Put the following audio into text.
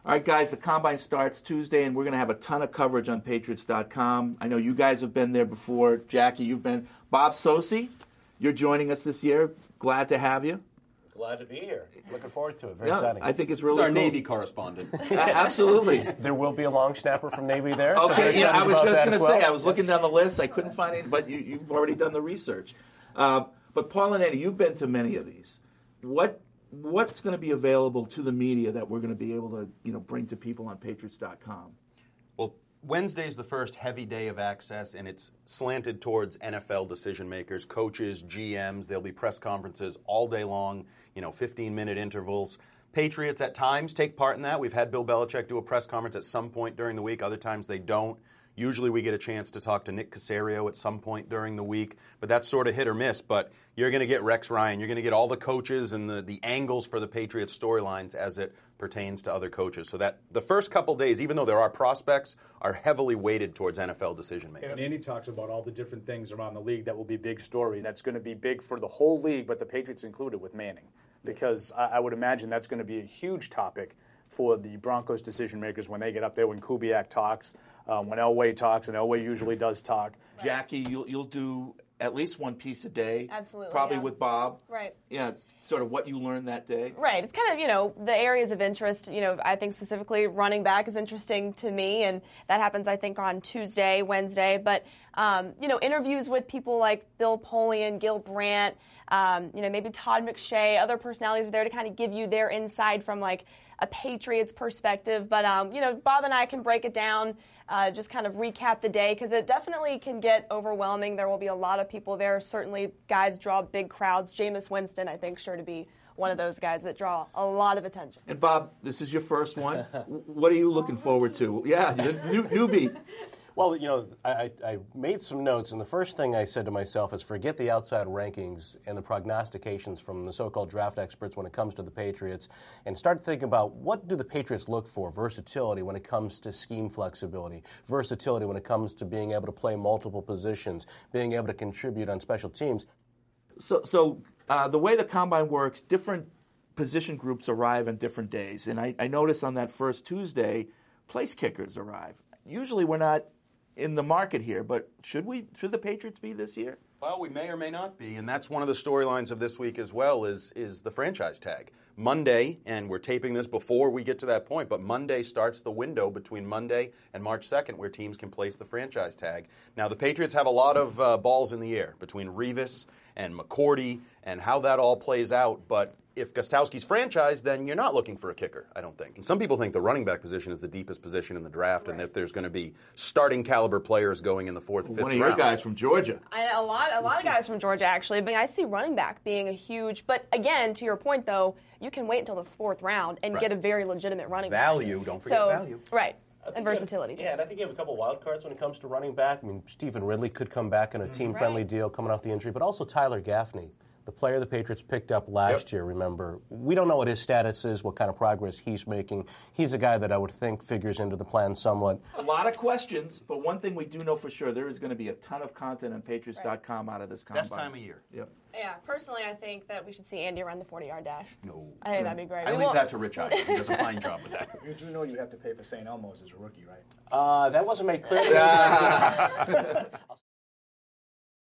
All right, guys, the Combine starts Tuesday, and we're going to have a ton of coverage on Patriots.com. I know you guys have been there before. Jackie, you've been. Bob Socci, you're joining us this year. Glad to have you. Glad to be here. Looking forward to it. Very exciting. I think it's really He's our cool. Navy correspondent. Absolutely. There will be a long snapper from Navy there. Okay, so I was just going to say, I was looking down the list. I couldn't find it, but you've already done the research. But Paul and Eddie, you've been to many of these. What's going to be available to the media that we're going to be able to bring to people on Patriots.com? Well, Wednesday's the first heavy day of access, and it's slanted towards NFL decision makers, coaches, GMs. There'll be press conferences all day long, 15-minute intervals. Patriots at times take part in that. We've had Bill Belichick do a press conference at some point during the week. Other times they don't. Usually we get a chance to talk to Nick Caserio at some point during the week, but that's sort of hit or miss. But you're going to get Rex Ryan. You're going to get all the coaches and the angles for the Patriots storylines as it pertains to other coaches. So that the first couple days, even though there are prospects, are heavily weighted towards NFL decision makers. And Andy talks about all the different things around the league that will be big story. That's going to be big for the whole league, but the Patriots included with Manning. Because I would imagine that's going to be a huge topic for the Broncos decision makers when they get up there, when Kubiak talks, when Elway talks, and Elway usually does talk. Jackie, you'll do at least one piece a day. Absolutely. Probably yeah. with Bob. Right. Yeah, sort of what you learned that day. Right. It's kind of, the areas of interest. I think specifically running back is interesting to me, and that happens, I think, on Tuesday, Wednesday. But, interviews with people like Bill Polian, Gil Brandt, maybe Todd McShay, other personalities are there to kind of give you their insight from, like, a Patriots perspective. But, Bob and I can break it down, just kind of recap the day, because it definitely can get overwhelming. There will be a lot of people there. Certainly guys draw big crowds. Jameis Winston, I think, sure to be one of those guys that draw a lot of attention. And, Bob, this is your first one. What are you looking forward to? Yeah, newbie. Well, I made some notes, and the first thing I said to myself is forget the outside rankings and the prognostications from the so-called draft experts when it comes to the Patriots, and start thinking about what do the Patriots look for? Versatility when it comes to scheme flexibility, versatility when it comes to being able to play multiple positions, being able to contribute on special teams. So the way the Combine works, different position groups arrive on different days, and I noticed on that first Tuesday, place kickers arrive. Usually we're not in the market here, but should the Patriots be this year? Well, we may or may not be, and that's one of the storylines of this week as well is the franchise tag. Monday, and we're taping this before we get to that point, but Monday starts the window between Monday and March 2nd where teams can place the franchise tag. Now, the Patriots have a lot of balls in the air between Revis and McCourty and how that all plays out, but if Gostkowski's franchised, then you're not looking for a kicker, I don't think. And some people think the running back position is the deepest position in the draft, and that there's going to be starting caliber players going in the fourth, fifth round. One of your guys from Georgia. A lot of guys from Georgia, actually. But I see running back being a huge. But again, to your point, though, you can wait until the fourth round and get a very legitimate running back. Value, don't forget value. Right. And versatility, too. Yeah, and I think you have a couple wild cards when it comes to running back. I mean, Stephen Ridley could come back in a team-friendly deal coming off the injury, but also Tyler Gaffney, the player the Patriots picked up last year, remember. We don't know what his status is, what kind of progress he's making. He's a guy that I would think figures into the plan somewhat. A lot of questions, but one thing we do know for sure, there is going to be a ton of content on Patriots.com out of this Combine. Best time of year. Yep. Yeah, personally, I think that we should see Andy run the 40-yard dash. No. I think that'd be great. I leave that to Rich Eisen. He does a fine job with that. You do know you have to pay for St. Elmo's as a rookie, right? That wasn't made clear.